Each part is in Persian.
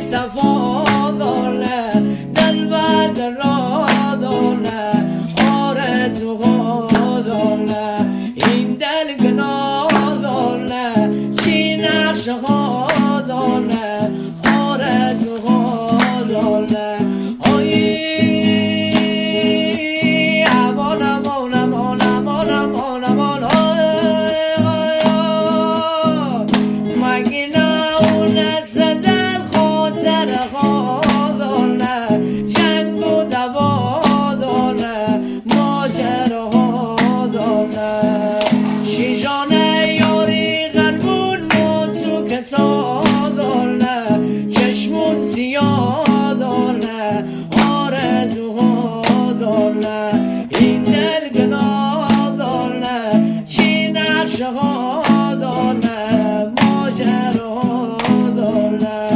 صفا داره، دلبر را داره، آرزوها داره، این دل گناه داره، چی نقشه ها داره، آرزوها داره. چشمون زیادانه، آرزوها داره، این دل گناه داره، چی نقشه ها داره، ماجراها داره.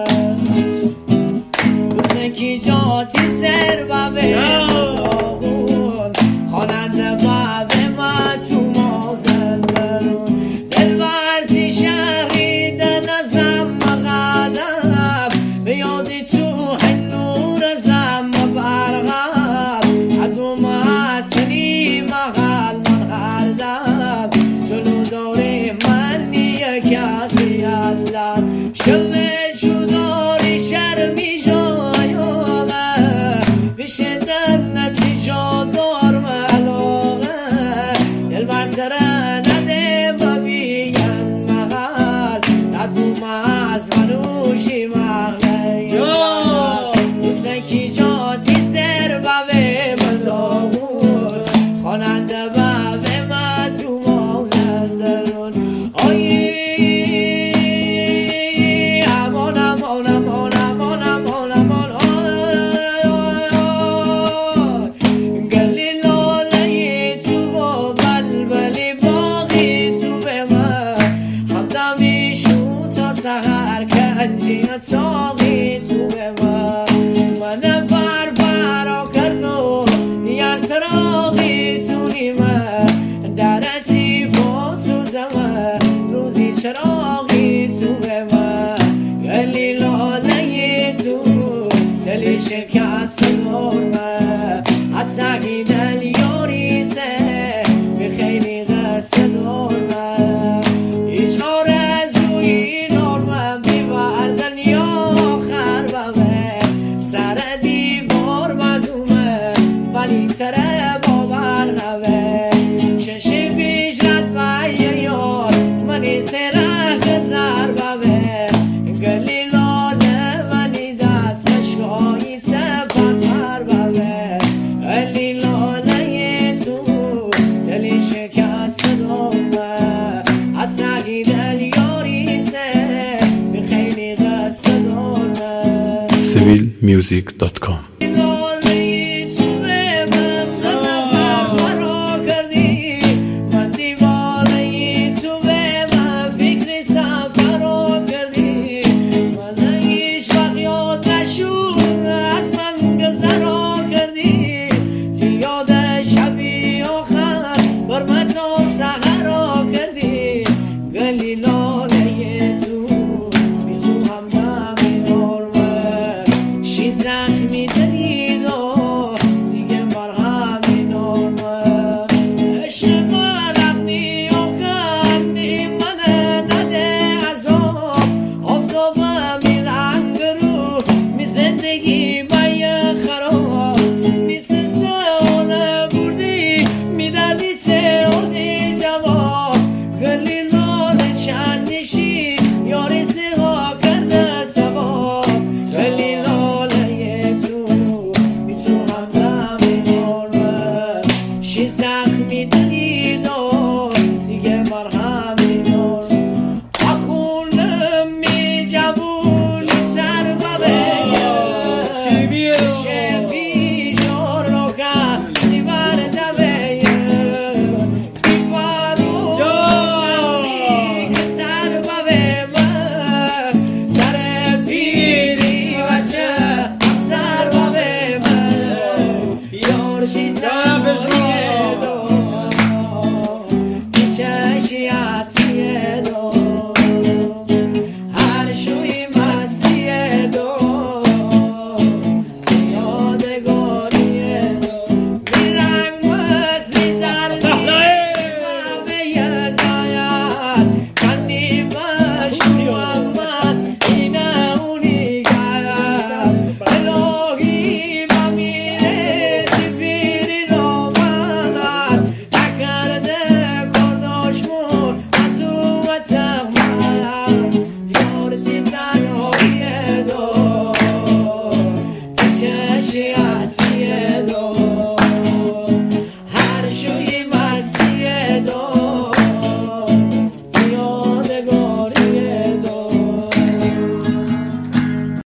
بزنکی جاتی سر و به داغون، خواننده و به ما تو مازندرون، دلورتی شهری دل ازم مقدم، به یادی تو هنور زم برغم، عدوم حسنی محل من غردم، جلو داری من نیه کسی اصلا، شمه شداری شرمی جایاغه، بشه در نتیجه دار ملاغه، دل برتره نده ببین محل، عدوم از منوشی مغله دوستکی جاتی سر و به مداغون، خواننده و به ما تو مازندرون. امان امان امان امان امان امان، گلی لاله تو با بلبلی باقی تو به من، همدمی شو تا سهر کنجی تاقی تو به من برا کرد و یار سراغی تو نیمه، درتی با سوزمه روزی چراغی تو به من، گلی لاله تو دلی شکست دارمه، از سگی دل یاری سه به خیلی قصد دارمه، هیچ آرزوی نارمه بیوردن یا خربمه، سر دیوار مزومه ولی تره باور نوه، چشی بیش رد بایه یار منی سرخ زربمه، گلی لاله منی دست مشکایی تپر پربمه، گلی لاله تو دلی شکست دارمه، از سگی دل یاری سه به خیلی قصد دارمه. civilmusic.com زخمی دلید و دیگه مرهمی نامه، عشق مرقنی و قندی منه نده عذاب، آفتابم این رنگ رو می زندگی